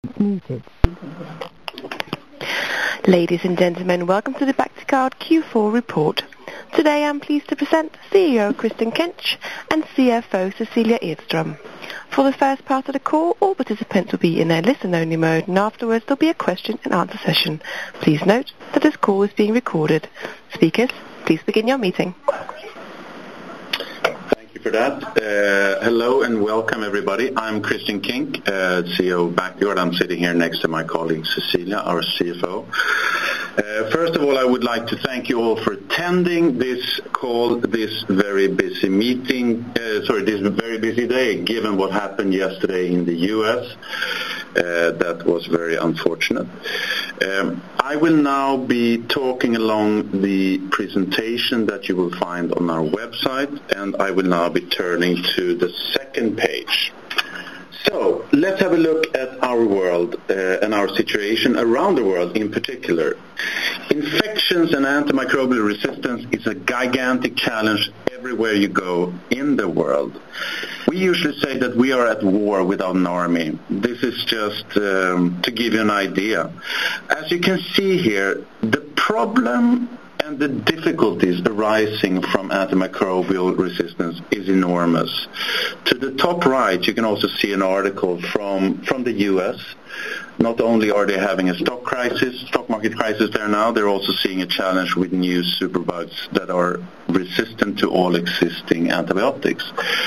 Muted. Ladies and gentlemen, welcome to the Bactiguard Q4 report. Today I'm pleased to present CEO Christian Kinch and CFO Cecilia Edström. For the first part of the call, all participants will be in a listen-only mode, and afterwards there'll be a question and answer session. Please note that this call is being recorded. Speakers, please begin your meeting. For that. Hello and welcome everybody. I'm Christian Kinch, CEO of Bactiguard. I'm sitting here next to my colleague Cecilia, our CFO. First of all, I would like to thank you all for attending this call, this very busy this very busy day, given what happened yesterday in the U.S. That was very unfortunate. I will now be talking along the presentation that you will find on our website, and I will now be turning to the second page. So, let's have a look at our world and our situation around the world in particular. Infections and antimicrobial resistance is a gigantic challenge everywhere you go in the world. We usually say that we are at war without an army. This is just to give you an idea. As you can see here, the problem and the difficulties arising from antimicrobial resistance is enormous. To the top right, you can also see an article from the U.S. Not only are they having a stock market crisis there now, they're also seeing a challenge with new superbugs that are resistant to all existing antibiotics.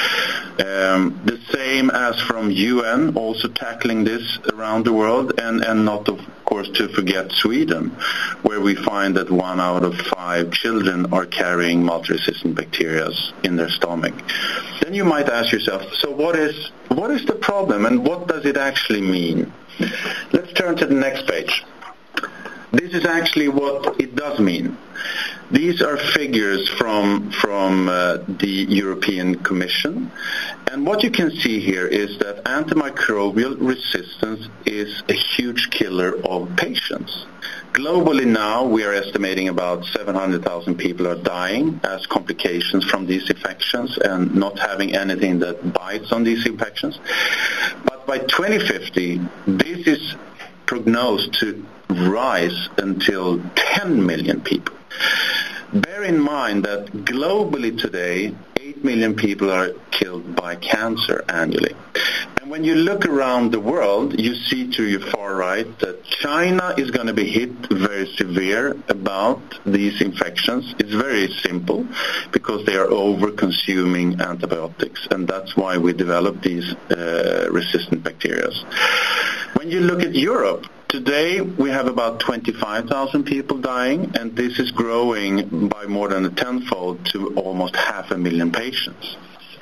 The same as from UN, also tackling this around the world, and not, of course, to forget Sweden, where we find that 1 out of 5 children are carrying multi-resistant bacteria in their stomach. Then you might ask yourself, so what is the problem and what does it actually mean? Let's turn to the next page. This is actually what it does mean. These are figures from the European Commission, and what you can see here is that antimicrobial resistance is a huge killer of patients. Globally now, we are estimating about 700,000 people are dying as complications from these infections and not having anything that bites on these infections. But by 2050, this is prognosed to rise until 10 million people. Bear in mind that globally today, 8 million people are killed by cancer annually. And when you look around the world, you see to your far right that China is going to be hit very severe about these infections. It's very simple because they are over-consuming antibiotics, and that's why we develop these resistant bacteria. When you look at Europe, today we have about 25,000 people dying, and this is growing by more than a tenfold to almost 500,000 patients.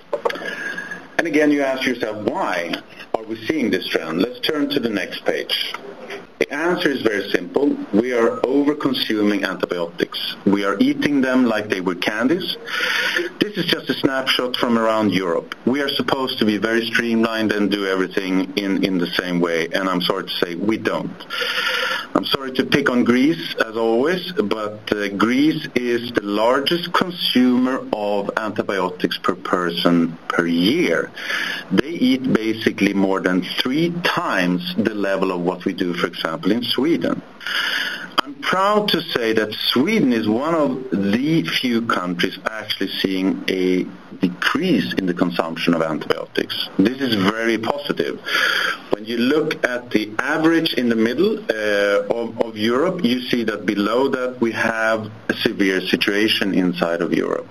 And again, you ask yourself, why are we seeing this trend? Let's turn to the next page. The answer is very simple. We are over-consuming antibiotics. We are eating them like they were candies. This is just a snapshot from around Europe. We are supposed to be very streamlined and do everything in the same way, and I'm sorry to say we don't. I'm sorry to pick on Greece, as always, but Greece is the largest consumer of antibiotics per person per year. They eat basically more than 3 times the level of what we do, for example, in Sweden. I'm proud to say that Sweden is one of the few countries actually seeing a decrease in the consumption of antibiotics. This is very positive. When you look at the average in the middle of Europe, you see that below that we have a severe situation inside of Europe.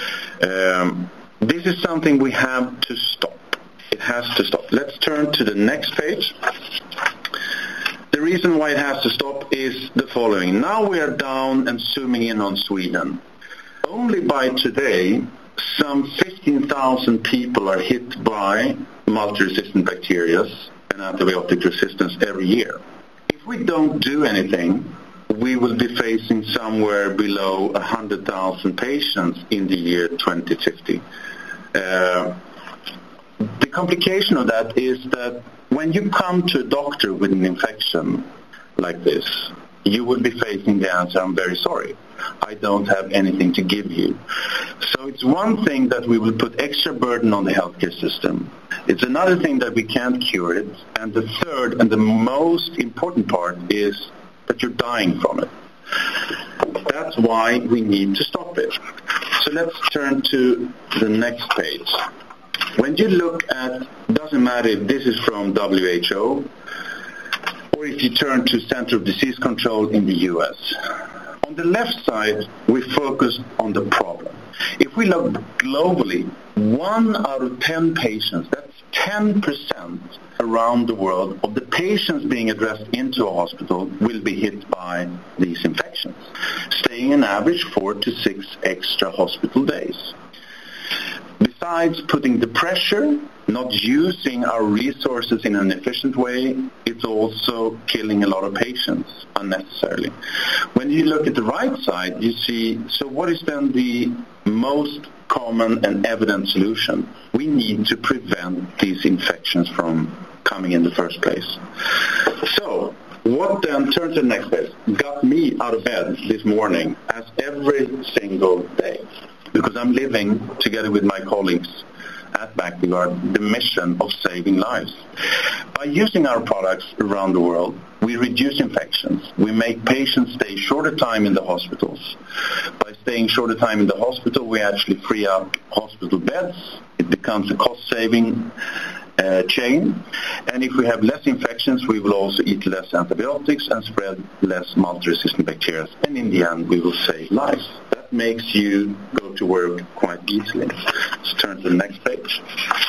This is something we have to stop. It has to stop. Let's turn to the next page. The reason why it has to stop is the following. Now we are down and zooming in on Sweden. Only by today, some 15,000 people are hit by multi-resistant bacteria and antibiotic resistance every year. If we don't do anything, we will be facing somewhere below 100,000 patients in the year 2050. The complication of that is that when you come to a doctor with an infection like this, you will be facing the answer, I'm very sorry. I don't have anything to give you. So it's one thing that we will put extra burden on the healthcare system. It's another thing that we can't cure it. And the third and the most important part is that you're dying from it. That's why we need to stop it. So let's turn to the next page. When you look at, doesn't matter if this is from WHO or if you turn to Center of Disease Control in the US. On the left side, we focus on the problem. If we look globally, 1 out of 10 patients, that's 10% around the world of the patients being addressed into a hospital will be hit by these infections, staying an average 4 to 6 extra hospital days. Besides putting the pressure, not using our resources in an efficient way, it's also killing a lot of patients unnecessarily. When you look at the right side, you see, so what is then the most common and evident solution? We need to prevent these infections from coming in the first place. So, what then, turn to the next page, got me out of bed this morning as every single day? Because I'm living together with my colleagues at Bactiguard the mission of saving lives. By using our products around the world, we reduce infections. We make patients stay shorter time in the hospitals. By staying shorter time in the hospital, we actually free up hospital beds. It becomes a cost-saving chain. And if we have less infections, we will also eat less antibiotics and spread less multi-resistant bacteria. And in the end, we will save lives. That makes you go to work quite easily. Let's turn to the next page.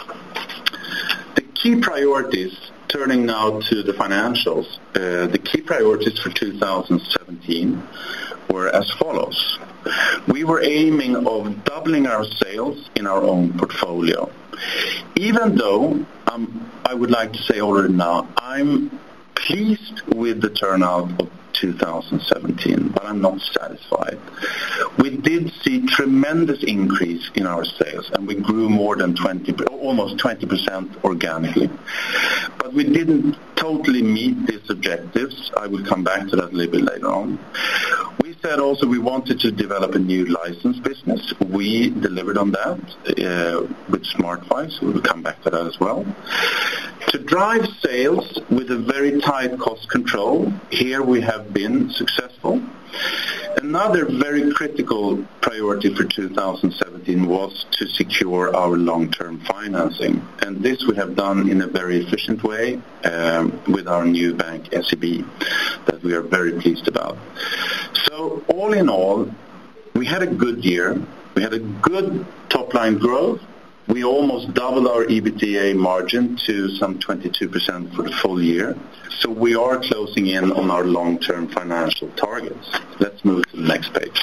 The key priorities, turning now to the financials, the key priorities for 2017 were as follows. We were aiming of doubling our sales in our own portfolio. Even though, I would like to say already now, I'm pleased with the turnout of 2017, but I'm not satisfied. We did see tremendous increase in our sales, and we grew more than almost 20% organically. But we didn't totally meet these objectives. I will come back to that a little bit later on. We said also we wanted to develop a new license business. We delivered on that with SmartWise, so we will come back to that as well. To drive sales with a very tight cost control, here we have been successful. Another very critical priority for 2017 was to secure our long-term financing. And this we have done in a very efficient way with our new bank, SEB, that we are very pleased about. So all in all, we had a good year. We had a good top-line growth. We almost doubled our EBITDA margin to some 22% for the full year. So we are closing in on our long-term financial targets. Let's move to the next page.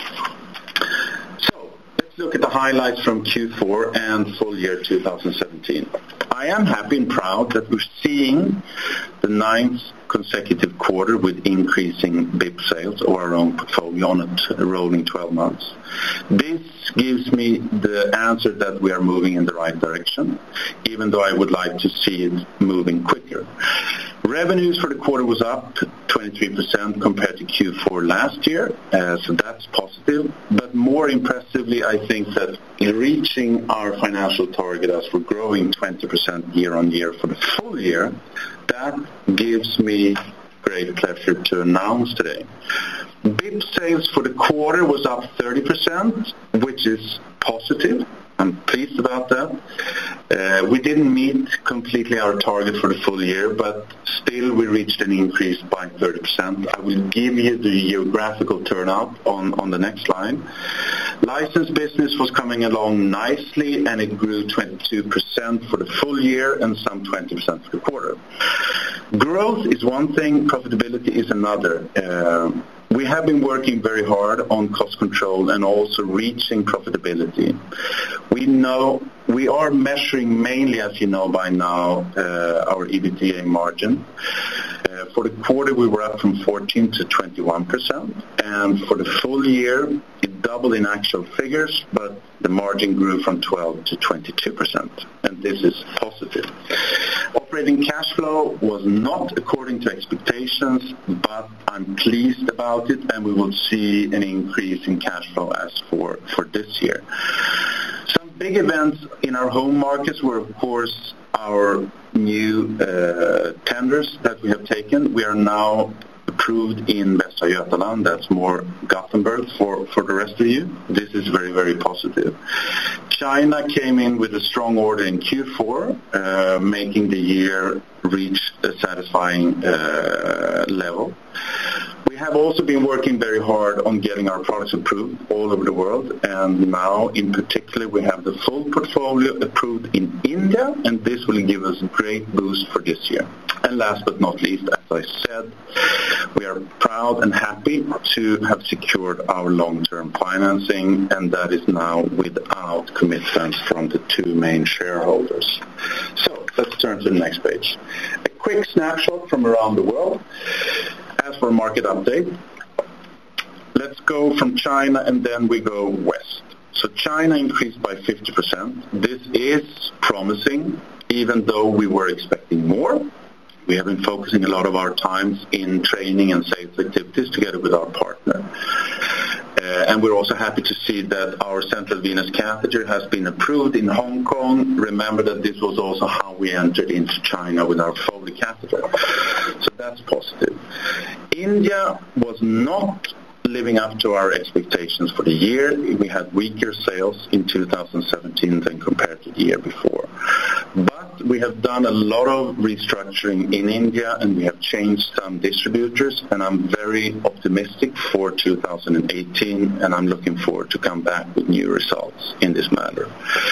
So let's look at the highlights from Q4 and full year 2017. I am happy and proud that we're seeing the 9th consecutive quarter with increasing BIP sales of our own portfolio on a rolling 12 months. This gives me the answer that we are moving in the right direction, even though I would like to see it moving quicker. Revenues for the quarter was up 23% compared to Q4 last year, so that's positive. But more impressively, I think that in reaching our financial target as we're growing 20% year on year for the full year, that gives me great pleasure to announce today. BIP sales for the quarter was up 30%, which is positive. I'm pleased about that. We didn't meet completely our target for the full year, but still we reached an increase by 30%. I will give you the geographical turnout on the next line. License business was coming along nicely, and it grew 22% for the full year and some 20% for the quarter. Growth is one thing, profitability is another. We have been working very hard on cost control and also reaching profitability. We are measuring mainly, as you know by now, our EBITDA margin. For the quarter, we were up from 14 to 21%, and for the full year, it double in actual figures, but the margin grew from 12 to 22%, and this is positive. Operating cash flow was not according to expectations, but I'm pleased about it, and we will see an increase in cash flow as for this year. Some big events in our home markets were, of course, our new tenders that we have taken. We are now approved in Västra Götaland, that's more Gothenburg for the rest of you. This is very, very positive. China came in with a strong order in Q4, making the year reach a satisfying level. We have also been working very hard on getting our products approved all over the world, and now in particular we have the full portfolio approved in India, and this will give us a great boost for this year. And last but not least, as I said, we are proud and happy to have secured our long-term financing, and that is now without commitments from the two main shareholders. So let's turn to the next page. A quick snapshot from around the world. As for market update, let's go from China and then we go west. So China increased by 50%. This is promising, even though we were expecting more. We have been focusing a lot of our times in training and sales activities together with our partner. And we're also happy to see that our central venous catheter has been approved in Hong Kong. Remember that this was also how we entered into China with our Foley catheter. So that's positive. India was not living up to our expectations for the year. We had weaker sales in 2017 than compared to the year before. But we have done a lot of restructuring in India, and we have changed some distributors, and I'm very optimistic for 2018, and I'm looking forward to come back with new results in this matter.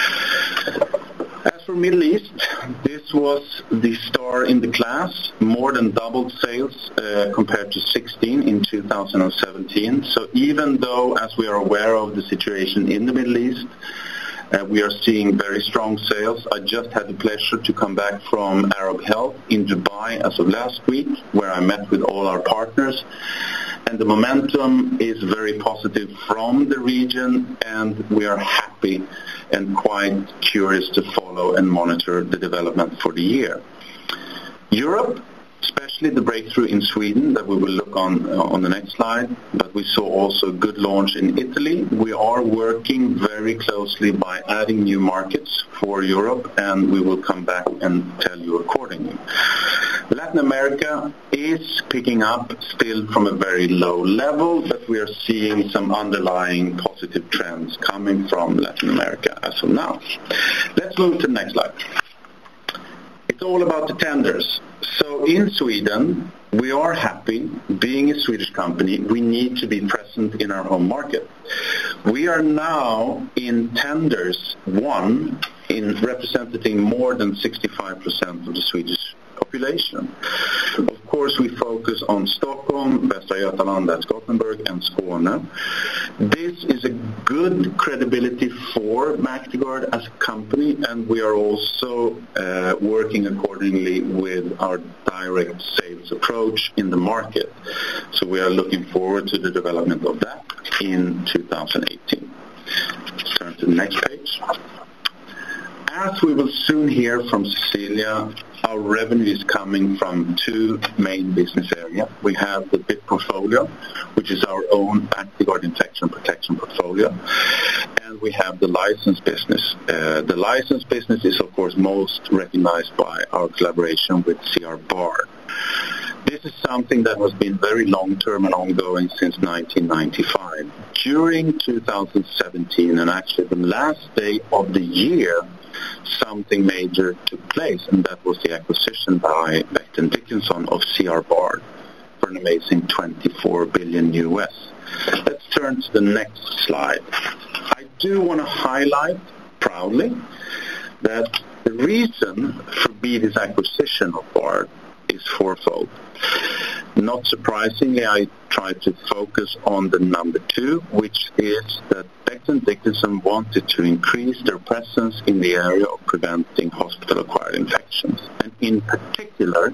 As for Middle East, this was the star in the class, more than doubled sales compared to 16 in 2017. So even though, as we are aware of the situation in the Middle East, we are seeing very strong sales. I just had the pleasure to come back from Arab Health in Dubai as of last week, where I met with all our partners. And the momentum is very positive from the region, and we are happy and quite curious to follow and monitor the development for the year. Europe, especially the breakthrough in Sweden that we will look on the next slide, but we saw also a good launch in Italy. We are working very closely by adding new markets for Europe, and we will come back and tell you accordingly. Latin America is picking up still from a very low level, but we are seeing some underlying positive trends coming from Latin America as of now. Let's move to the next slide. It's all about the tenders. So in Sweden, we are happy. Being a Swedish company, we need to be present in our home market. We are now in tenders won in representing more than 65% of the Swedish population. Of course, we focus on Stockholm, Västra Götaland, that's Gothenburg, and Skåne. This is a good credibility for Bactiguard as a company, and we are also working accordingly with our direct sales approach in the market. So we are looking forward to the development of that in 2018. Let's turn to the next page. As we will soon hear from Cecilia, our revenue is coming from two main business areas. We have the BIP portfolio, which is our own Bactiguard infection protection portfolio, and we have the license business. The license business is, of course, most recognized by our collaboration with C.R. Bard. This is something that has been very long-term and ongoing since 1995. During 2017, and actually the last day of the year, something major took place, and that was the acquisition by Becton Dickinson of C.R. Bard for an amazing $24 billion US. Let's turn to the next slide. I do want to highlight proudly that the reason for BD's acquisition of Bard is fourfold. Not surprisingly, I tried to focus on the number two, which is that Becton Dickinson wanted to increase their presence in the area of preventing hospital-acquired infections, and in particular,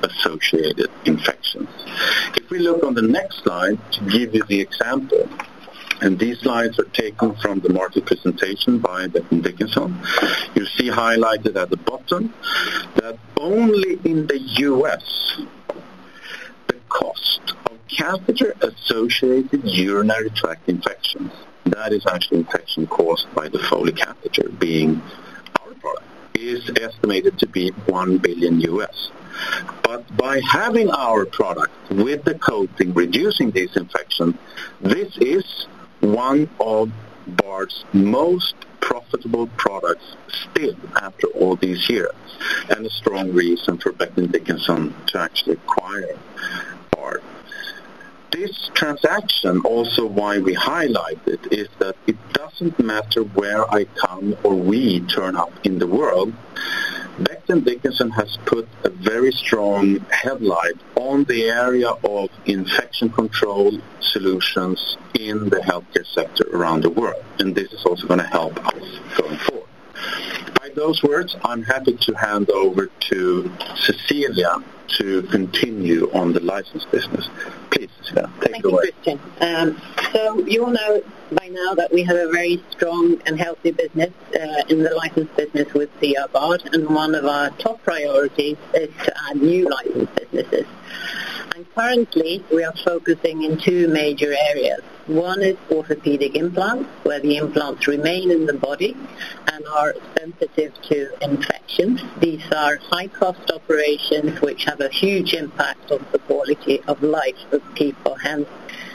catheter-associated infections. If we look on the next slide to give you the example, And these slides are taken from the market presentation by Becton Dickinson. You see highlighted at the bottom that only in the U.S. the cost of catheter-associated urinary tract infections, that is actually infection caused by the Foley catheter being our product, is estimated to be $1 billion US. But by having our product with the coating reducing these infections, this is one of Bard's most profitable products still after all these years, and a strong reason for Becton Dickinson to actually acquire Bard. This transaction, also why we highlight it, is that it doesn't matter where I come or we turn up in the world. Becton Dickinson has put a very strong headlight on the area of infection control solutions in the healthcare sector around the world, and this is also going to help us going forward. By those words, I'm happy to hand over to Cecilia to continue on the license business. Please, Cecilia, take it away. Thank you, Christian. So you all know by now that we have a very strong and healthy business in the license business with C.R. Bard, and one of our top priorities is to add new license businesses. And currently, we are focusing in two major areas. One is orthopedic implants, where the implants remain in the body and are sensitive to infections. These are high-cost operations which have a huge impact on the quality of life of people. Hence,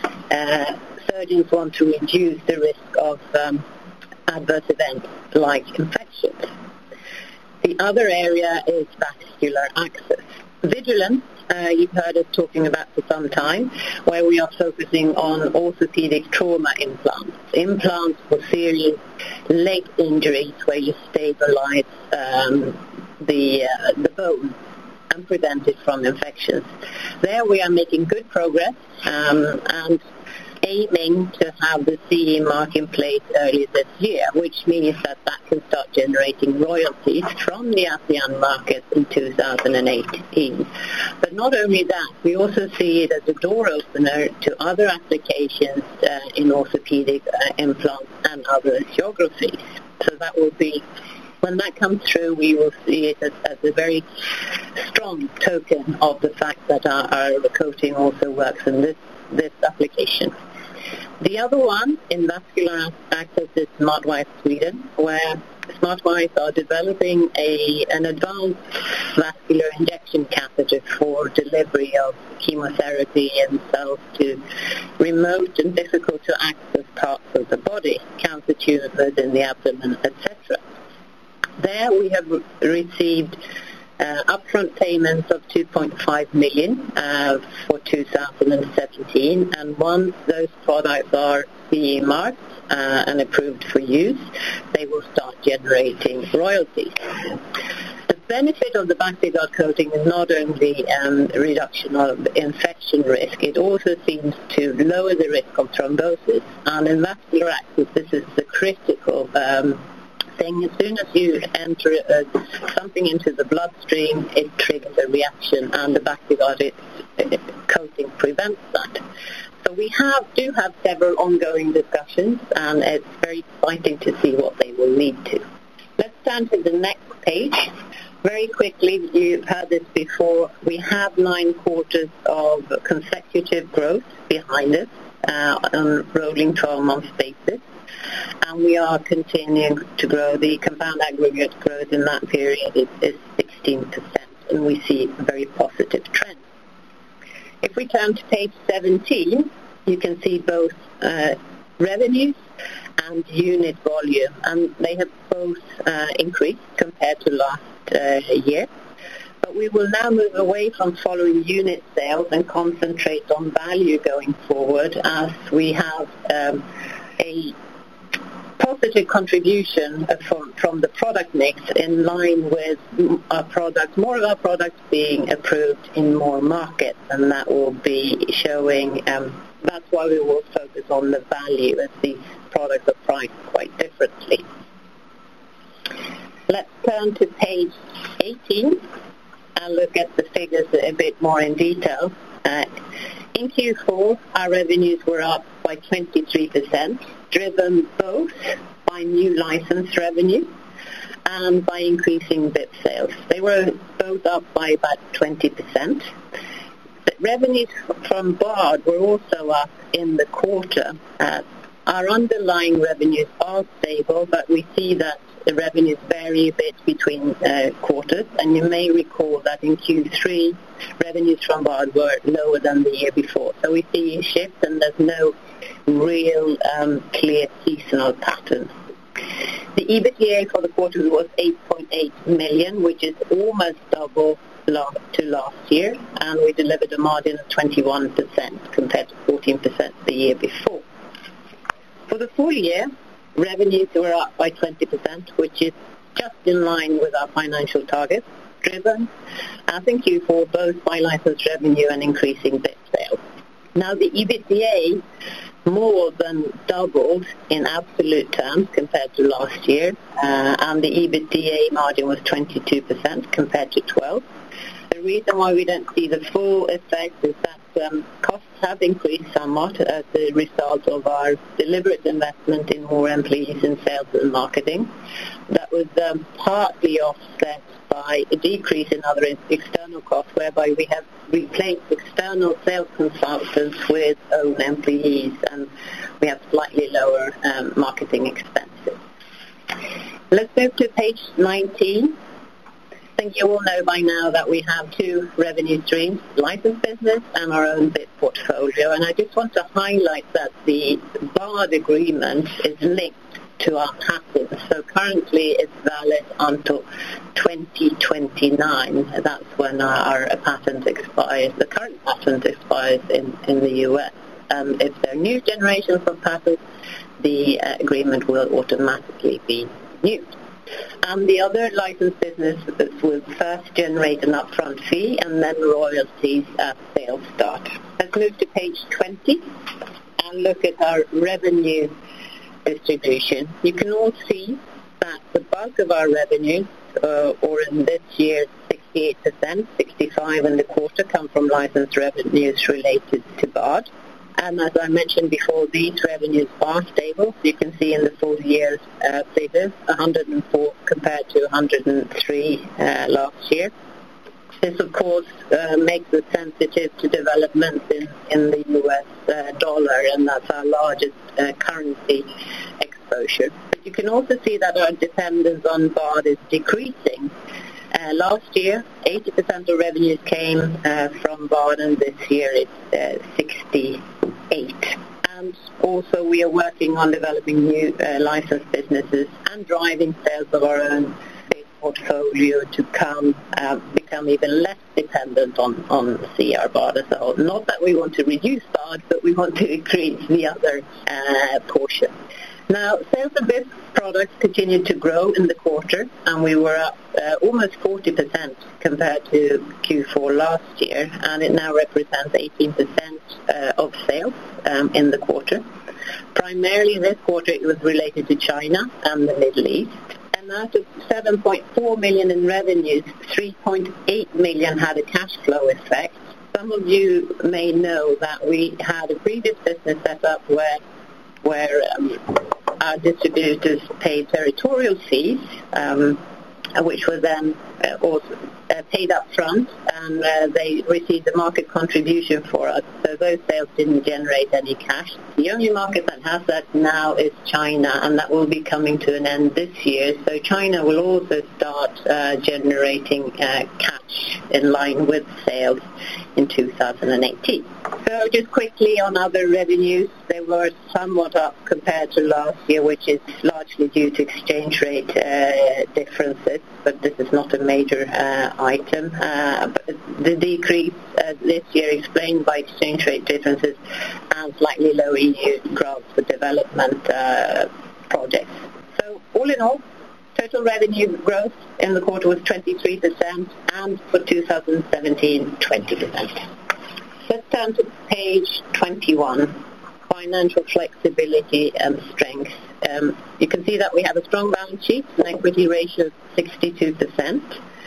surgeons want to reduce the risk of adverse events like infections. The other area is vascular access. Vigilance, you've heard us talking about for some time, where we are focusing on orthopedic trauma implants. Implants for serious leg injuries where you stabilize the bone and prevent it from infections. There we are making good progress and aiming to have the CE mark in place early this year, which means that can start generating royalties from the ASEAN market in 2018. But not only that, we also see it as a door opener to other applications in orthopedic implants and other geographies. So that will be, when that comes through, we will see it as a very strong token of the fact that our coating also works in this application. The other one in vascular access is SmartWise Sweden, where SmartWise are developing an advanced vascular injection catheter for delivery of chemotherapy and cells to remote and difficult to access parts of the body, cancer tumors in the abdomen, etc. There we have received upfront payments of 2.5 million for 2017, and once those products are CE marked and approved for use, they will start generating royalties. The benefit of the Bactiguard coating is not only reduction of infection risk, it also seems to lower the risk of thrombosis, and in vascular access this is the critical thing. As soon as you enter something into the bloodstream, it triggers a reaction, and the Bactiguard coating prevents that. So we do have several ongoing discussions, and it's very exciting to see what they will lead to. Let's turn to the next page. Very quickly, you've heard this before, we have 9 quarters of consecutive growth behind us on a rolling 12-month basis. And we are continuing to grow. The compound aggregate growth in that period is 16%, and we see a very positive trend. If we turn to page 17, you can see both revenues and unit volume, and they have both increased compared to last year. But we will now move away from following unit sales and concentrate on value going forward, as we have a positive contribution from the product mix in line with our products, more of our products being approved in more markets, and that will be showing, that's why we will focus on the value, as these products are priced quite differently. Let's turn to page 18 and look at the figures a bit more in detail. In Q4, our revenues were up by 23%, driven both by new license revenue and by increasing BIP sales. They were both up by about 20%. But revenues from Bard were also up in the quarter. Our underlying revenues are stable, but we see that the revenues vary a bit between quarters, and you may recall that in Q3, revenues from Bard were lower than the year before. So we see a shift, and there's no real clear seasonal pattern. The EBITDA for the quarter was 8.8 million, which is almost double to last year, and we delivered a margin of 21% compared to 14% the year before. For the full year, revenues were up by 20%, which is just in line with our financial targets, driven, as in Q4, both by license revenue and increasing BIP sales. Now, the EBITDA more than doubled in absolute terms compared to last year, and the EBITDA margin was 22% compared to 12%. The reason why we don't see the full effect is that costs have increased somewhat as a result of our deliberate investment in more employees in sales and marketing. That was partly offset by a decrease in other external costs, whereby we have replaced external sales consultants with own employees, and we have slightly lower marketing expenses. Let's move to page 19. I think you all know by now that we have two revenue streams, license business and our own BIP portfolio. And I just want to highlight that the Bard agreement is linked to our patent. So currently it's valid until 2029. That's when our patent expires. The current patent expires in the US. And if there are new generations of patents, the agreement will automatically be renewed. And the other license business will first generate an upfront fee and then royalties at sales start. Let's move to page 20 and look at our revenue distribution. You can all see that the bulk of our revenues, or in this year 68%, 65% in the quarter, come from license revenues related to Bard. And as I mentioned before, these revenues are stable. You can see in the full year's figures, 104 compared to 103 last year. This, of course, makes us sensitive to developments in the US dollar, and that's our largest currency exposure. But you can also see that our dependence on Bard is decreasing. Last year, 80% of revenues came from Bard, and this year it's 68%. And also we are working on developing new licensed businesses and driving sales of our own portfolio to become even less dependent on CR Bard as a whole. Not that we want to reduce Bard, but we want to increase the other portion. Now, sales of BIP products continued to grow in the quarter, and we were up almost 40% compared to Q4 last year, and it now represents 18% of sales in the quarter. Primarily this quarter it was related to China and the Middle East. And out of 7.4 million in revenues, 3.8 million had a cash flow effect. Some of you may know that we had a previous business set up where our distributors paid territorial fees, which were then also paid up front, and they received a market contribution for us. So those sales didn't generate any cash. The only market that has that now is China, and that will be coming to an end this year. So China will also start generating cash in line with sales in 2018. So just quickly on other revenues, they were somewhat up compared to last year, which is largely due to exchange rate differences, but this is not a major item. But the decrease this year explained by exchange rate differences and slightly lower EU grants for development projects. So all in all, total revenue growth in the quarter was 23%, and for 2017, 20%. Let's turn to page 21, financial flexibility and strength. You can see that we have a strong balance sheet, an equity ratio of 62%.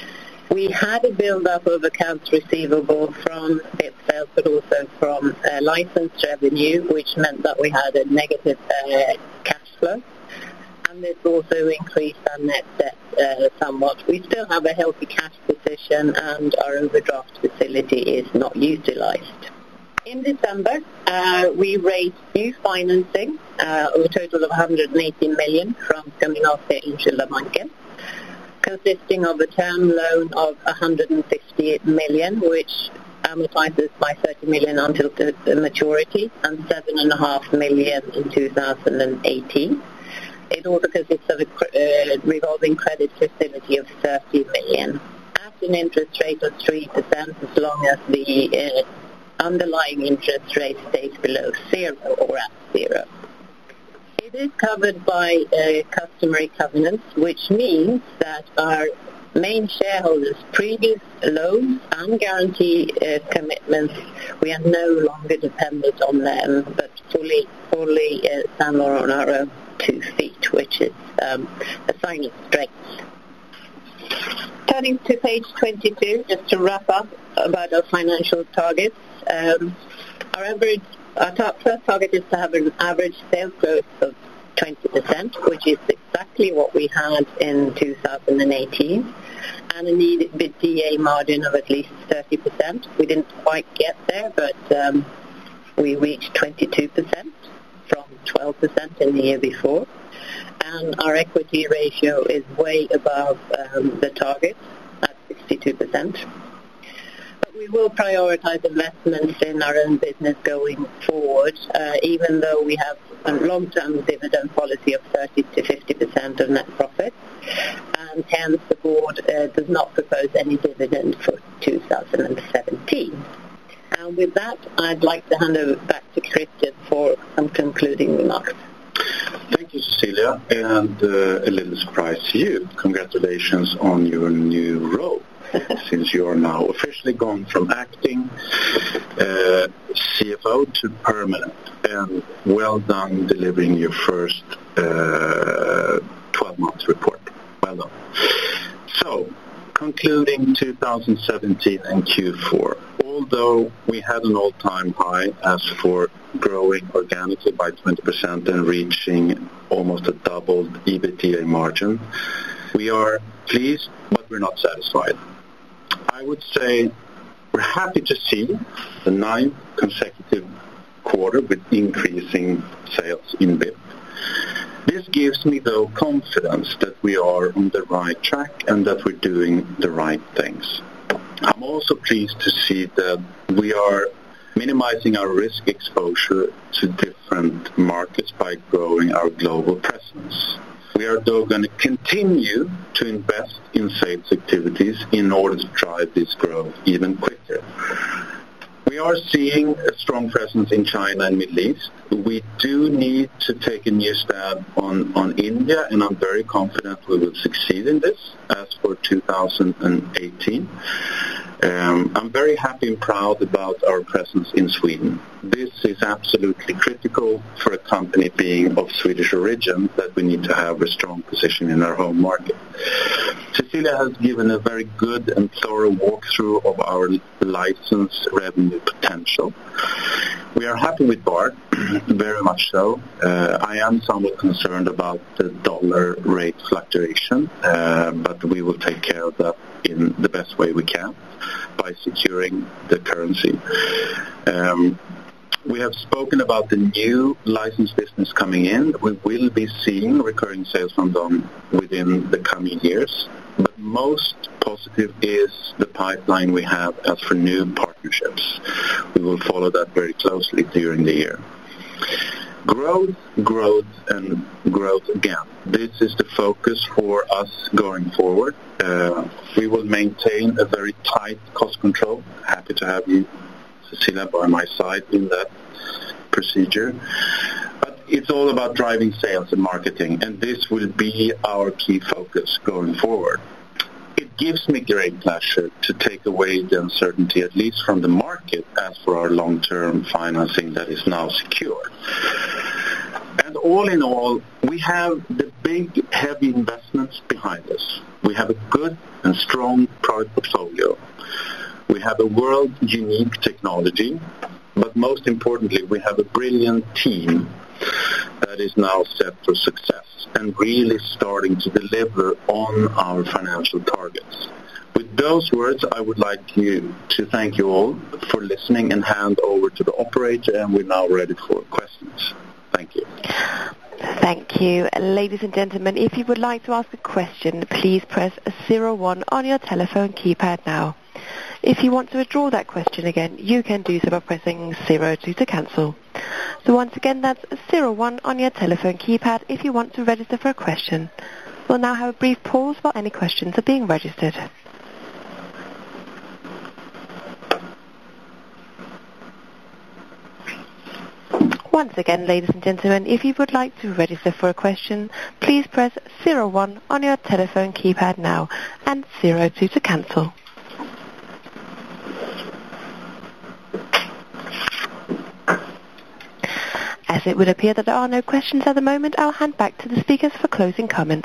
We had a build-up of accounts receivable from BIP sales, but also from license revenue, which meant that we had a negative cash flow. And this also increased our net debt somewhat. We still have a healthy cash position, and our overdraft facility is not utilized. In December, we raised new financing of a total of 180 million from Skandinaviska Enskilda Banken, consisting of a term loan of 150 million, which amortizes by 30 million until the maturity, and 7.5 million in 2018. It also consists of a revolving credit facility of 30 million at an interest rate of 3%, as long as the underlying interest rate stays below 0 or at 0. It is covered by customary covenants, which means that our main shareholders' previous loans and guarantee commitments, we are no longer dependent on them, but fully stand on our own 2 feet, which is a sign of strength. Turning to page 22, just to wrap up about our financial targets. Our first target is to have an average sales growth of 20%, which is exactly what we had in 2018, and an EBITDA margin of at least 30%. We didn't quite get there, but we reached 22% from 12% in the year before. And our equity ratio is way above the target at 62%. But we will prioritize investments in our own business going forward, even though we have a long-term dividend policy of 30 to 50% of net profit. And hence the board does not propose any dividend for 2017. And with that, I'd like to hand over back to Christian for some concluding remarks. Thank you, Cecilia, and a little surprise to you. Congratulations on your new role, since you are now officially gone from acting CFO to permanent, and well done delivering your first 12-month report. Well done. So, concluding 2017 and Q4, although we had an all-time high as for growing organically by 20% and reaching almost a doubled EBITDA margin, we are pleased, but we're not satisfied. I would say we're happy to see the 9th consecutive quarter with increasing sales in BIP. This gives me, though, confidence that we are on the right track and that we're doing the right things. I'm also pleased to see that we are minimizing our risk exposure to different markets by growing our global presence. We are, though, going to continue to invest in sales activities in order to drive this growth even quicker. We are seeing a strong presence in China and Middle East. We do need to take a new stab on India, and I'm very confident we will succeed in this as for 2018. I'm very happy and proud about our presence in Sweden. This is absolutely critical for a company being of Swedish origin, that we need to have a strong position in our home market. Cecilia has given a very good and thorough walkthrough of our license revenue potential. We are happy with BART, very much so. I am somewhat concerned about the dollar rate fluctuation, but we will take care of that in the best way we can by securing the currency. We have spoken about the new license business coming in. We will be seeing recurring sales from them within the coming years. But most positive is the pipeline we have as for new partnerships. We will follow that very closely during the year. Growth, and growth again. This is the focus for us going forward. We will maintain a very tight cost control. Happy to have you, Cecilia, by my side in that procedure. But it's all about driving sales and marketing, and this will be our key focus going forward. It gives me great pleasure to take away the uncertainty, at least from the market, as for our long-term financing that is now secure. And all in all, we have the big, heavy investments behind us. We have a good and strong product portfolio. We have a world-unique technology, but most importantly, we have a brilliant team that is now set for success and really starting to deliver on our financial targets. With those words, I would like to thank you all for listening and hand over to the operator, and we're now ready for questions. Thank you. Thank you. Ladies and gentlemen, if you would like to ask a question, please press 01 on your telephone keypad now. If you want to withdraw that question again, you can do so by pressing 02 to cancel. So once again, that's 01 on your telephone keypad if you want to register for a question. We'll now have a brief pause while any questions are being registered. Once again, ladies and gentlemen, if you would like to register for a question, please press 01 on your telephone keypad now and 02 to cancel. As it would appear that there are no questions at the moment, I'll hand back to the speakers for closing comments.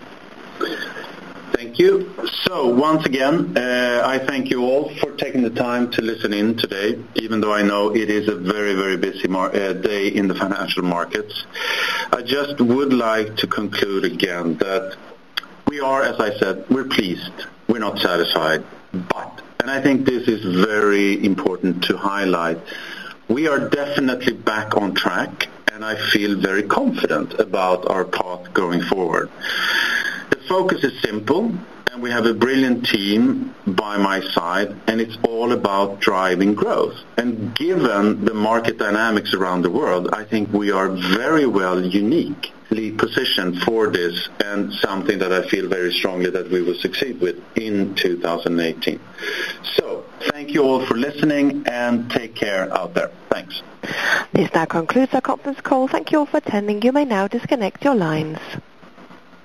Thank you. So once again, I thank you all for taking the time to listen in today, even though I know it is a very, very busy day in the financial markets. I just would like to conclude again that we are, as I said, we're pleased. We're not satisfied. But, and I think this is very important to highlight, we are definitely back on track, and I feel very confident about our path going forward. The focus is simple, and we have a brilliant team by my side, and it's all about driving growth. And given the market dynamics around the world, I think we are very well uniquely positioned for this, and something that I feel very strongly that we will succeed with in 2018. So, thank you all for listening, and take care out there. Thanks. This now concludes our conference call. Thank you all for attending. You may now disconnect your lines.